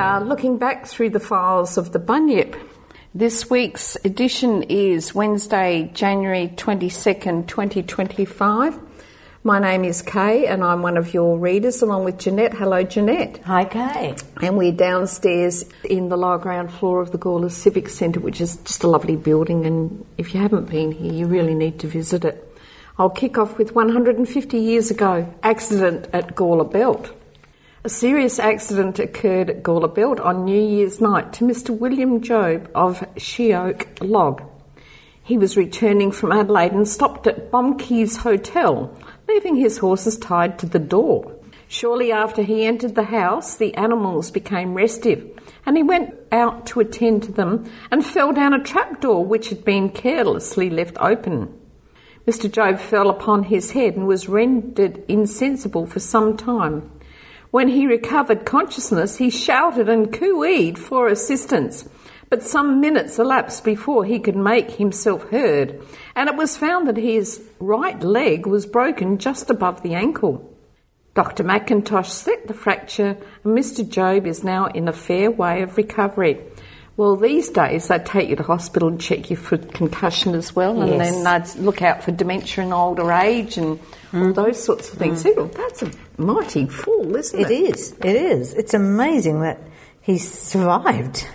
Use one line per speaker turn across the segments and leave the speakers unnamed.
are looking back through the files of the Bunyip. This week's edition is Wednesday, January 22nd, 2025. My name is Kay and I'm one of your readers along with Jeanette. Hello, Jeanette.
Hi, Kay.
And we're downstairs in the lower ground floor of the Gawler Civic Centre, which is just a lovely building, and if you haven't been here, you really need to visit it. I'll kick off with 150 years ago, accident at Gawler Belt. A serious accident occurred at Gawler Belt on New Year's night to Mr. William Job of Sheoak Log. He was returning from Adelaide and stopped at Bomkeys Hotel, leaving his horses tied to the door. Shortly after he entered the house, the animals became restive, and he went out to attend to them and fell down a trapdoor which had been carelessly left open. Mr. Job fell upon his head and was rendered insensible for some time. When he recovered consciousness, he shouted and cooeed for assistance, but some minutes elapsed before he could make himself heard, and it was found that his right leg was broken just above the ankle. Dr. McIntosh set the fracture, and Mr. Job is now in a fair way of recovery. Well, these days they take you to hospital and check you for concussion as well, and then they'd look out for dementia in older age and all those sorts of things. That's a mighty fall, isn't it?
It is. It's amazing that he survived.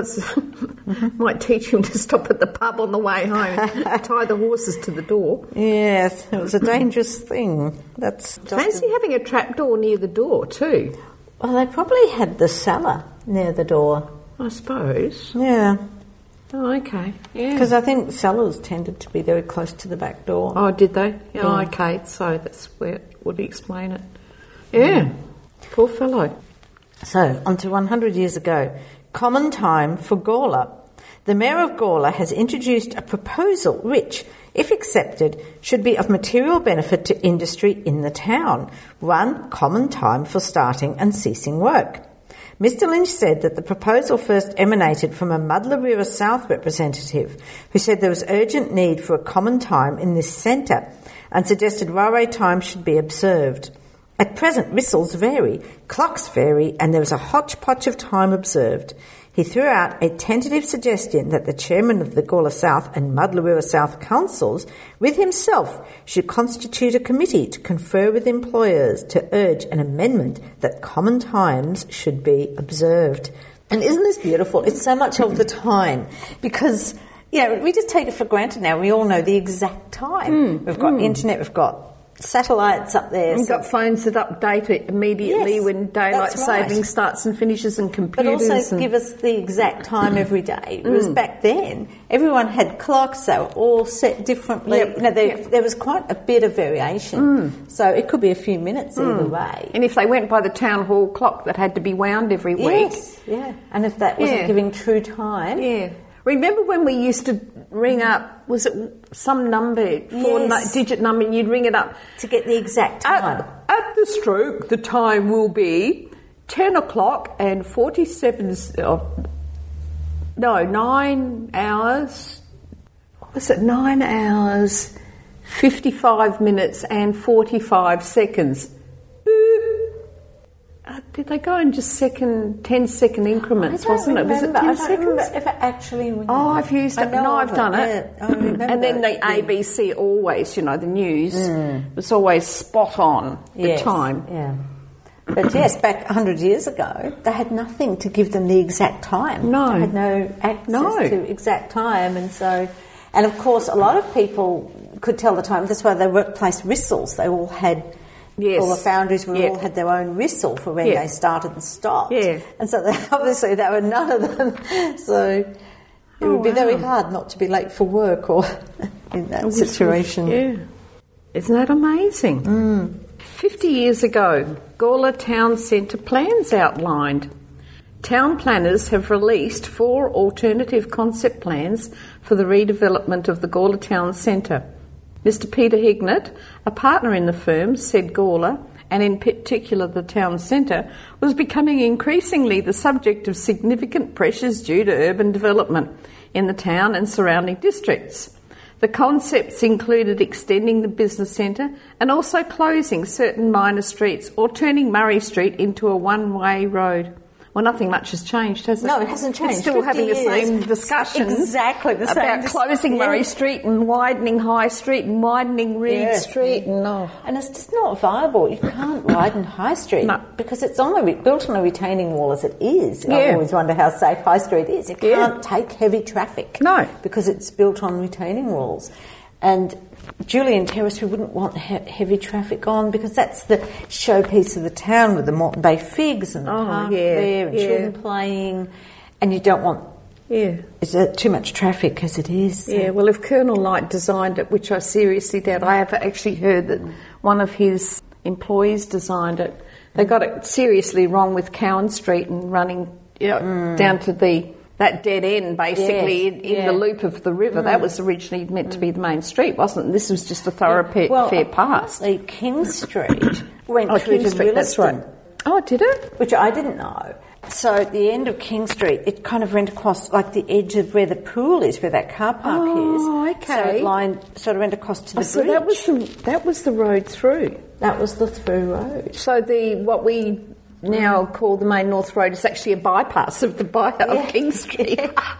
Might teach him to stop at the pub on the way home, tie the horses to the door.
Yes, it was a dangerous thing.
Fancy having a trapdoor near the door too.
Well, they probably had the cellar near the door.
I suppose.
Yeah.
Oh, okay. Yeah.
Because I think cellars tended to be very close to the back door.
Oh, did they? Oh, okay. So that's where it would explain it. Yeah. Poor fellow.
So, on to 100 years ago. Common time for Gawler. The Mayor of Gawler has introduced a proposal which, if accepted, should be of material benefit to industry in the town. One, common time for starting and ceasing work. Mr. Lynch said that the proposal first emanated from a Muddler South representative who said there was urgent need for a common time in this centre and suggested railway time should be observed. At present, whistles vary, clocks vary, and there is a hodgepodge of time observed. He threw out a tentative suggestion that the chairman of the Gawler South and Muddler South councils, with himself, should constitute a committee to confer with employers to urge an amendment that common times should be observed. And isn't this beautiful? It's so much of the time because, we just take it for granted now. We all know the exact time. We've got internet, we've got satellites up there.
We've got phones that update it immediately when daylight saving starts and finishes, and computers.
But also give us the exact time every day. Whereas back then, everyone had clocks, they were all set differently. There was quite a bit of variation. So it could be a few minutes either way.
And if they went by the town hall clock that had to be wound every week.
And if that wasn't giving true time.
Remember when we used to ring up, was it some number, four-digit number, and you'd ring it up?
To get the exact time.
At the stroke, the time will be 10 o'clock and 9 hours, was it 9 hours, 55 minutes and 45 seconds. Did they go in just 10-second increments, wasn't it? Was it 10 seconds?
I don't remember ever actually ringing.
Oh, I've used it. No, I've done it.
I remember.
And then the ABC always, the news was always spot on the time.
Yeah. But yes, back 100 years ago, they had nothing to give them the exact time.
No.
They had no access to exact time. And of course, a lot of people could tell the time. That's why the workplace whistles, they all had... All the foundries all had their own whistle for when they started and stopped. And so obviously there were none of them. So it would be very hard not to be late for work or in that situation.
Isn't that amazing? 50 years ago, Gawler Town Centre plans outlined. Town planners have released 4 alternative concept plans for the redevelopment of the Gawler Town Centre. Mr. Peter Hignett, a partner in the firm, said Gawler, and in particular the town centre, was becoming increasingly the subject of significant pressures due to urban development in the town and surrounding districts. The concepts included extending the business centre and also closing certain minor streets or turning Murray Street into a one-way road. Well, nothing much has changed, has it?
No, it hasn't changed.
It's still having the same discussions.
Exactly the same.
About closing Murray Street and widening High Street and widening Reed Street.
And it's just not viable. You can't widen High Street because it's built on a retaining wall as it is. I always wonder how safe High Street is. It can't take heavy traffic.
No.
Because it's built on retaining walls. And Julian Terrace, we wouldn't want heavy traffic on because that's the showpiece of the town with the Moreton Bay Figs and the park there and children playing, and you don't want too much traffic as it is.
Yeah, well, if Colonel Light designed it, which I seriously doubt, I have actually heard that one of his employees designed it. They got it seriously wrong with Cowan Street and running down to that dead end, basically, in the loop of the river. That was originally meant to be the main street, wasn't it? This was just a thoroughfare pass.
King Street went through to Williston.
That's right. Oh, did it?
Which I didn't know. So at the end of King Street, it kind of went across, like the edge of where the pool is, where that car park is.
Oh, okay.
So it sort of went across to the bridge.
So that was the road through.
That was the through road.
So what we now call the Main North Road is actually a bypass of King Street.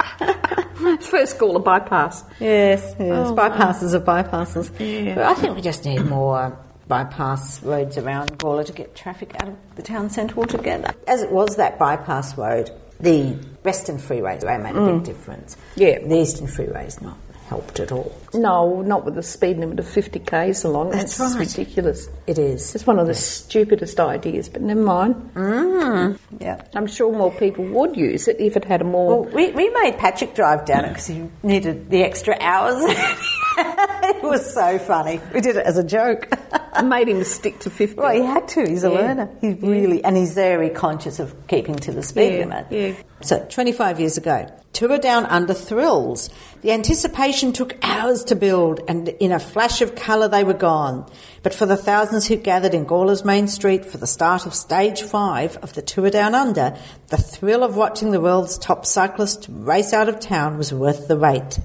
First call a bypass.
Yes. Bypasses of bypasses. Yeah. But I think we just need more bypass roads around Gawler to get traffic out of the town centre altogether. As it was that bypass road, the Western Freeway made a big difference.
Yeah.
The Eastern Freeway's not helped at all.
No, not with the speed limit of 50 k's along.
That's
right.
ridiculous. It is.
It's one of the stupidest ideas, but never mind.
Yeah.
I'm sure more people would use it if it had a more...
Well, we made Patrick drive down it because he needed the extra hours. It was so funny. We did it as a joke.
I made him stick to 50.
Well, he had to. He's a learner. He's and he's very conscious of keeping to the speed limit.
Yeah.
So, 25 years ago, Tour Down Under thrills. The anticipation took hours to build, and in a flash of colour they were gone. But for the thousands who gathered in Gawler's Main Street for the start of Stage 5 of the Tour Down Under, the thrill of watching the world's top cyclist race out of town was worth the wait.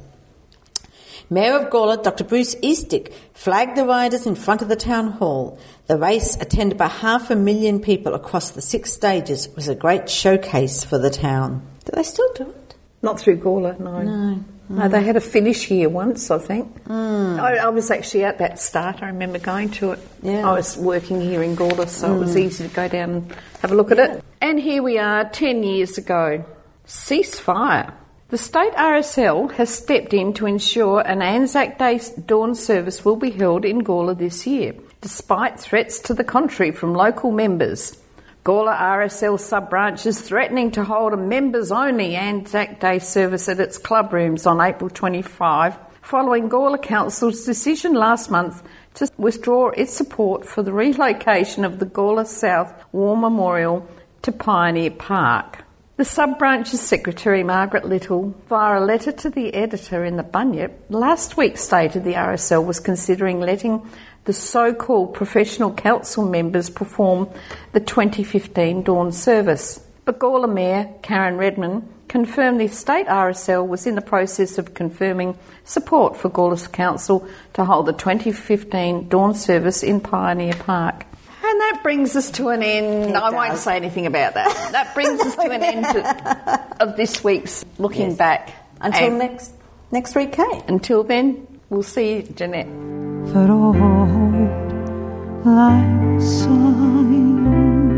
Mayor of Gawler, Dr. Bruce Eastick, flagged the riders in front of the town hall. The race, attended by 500,000 people across the 6 stages, was a great showcase for the town. Do they still do it?
Not through Gawler, no. No, they had a finish here once, I think. I was actually at that start. I remember going to it.
Yeah.
I was working here in Gawler, so it was easy to go down and have a look at it. And here we are, 10 years ago. Ceasefire. The state RSL has stepped in to ensure an Anzac Day dawn service will be held in Gawler this year, despite threats to the contrary from local members. Gawler RSL sub-branch is threatening to hold a members-only Anzac Day service at its club rooms on April 25, following Gawler Council's decision last month to withdraw its support for the relocation of the Gawler South War Memorial to Pioneer Park. The sub-branch's secretary, Margaret Little, via a letter to the editor in the Bunyip, last week stated the RSL was considering letting the so-called professional council members perform the 2015 dawn service. But Gawler Mayor Karen Redmond confirmed the state RSL was in the process of confirming support for Gawler's Council to hold the 2015 dawn service in Pioneer Park. And that brings us to an end. I won't say anything about that. That brings us to an end of this week's Looking Back.
Until next week, Kate.
Until then, we'll see you, Jeanette.
For old lang syne